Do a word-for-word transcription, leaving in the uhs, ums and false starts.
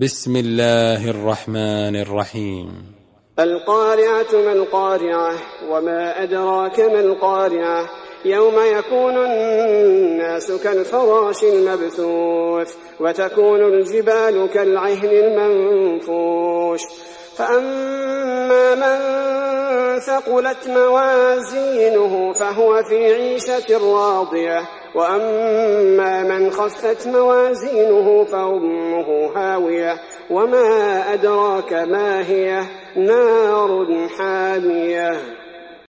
بسم الله الرحمن الرحيم. القارعة ما القارعة وما أدراك ما القارعة يوم يكون الناس كالفراش المبثوث وتكون الجبال كالعهن المنفوش فأما من ثقلت موازينه فهو في عيشة راضية وأما من خفت موازينه فأمه هاوية وما أدراك ما هي نار حامية.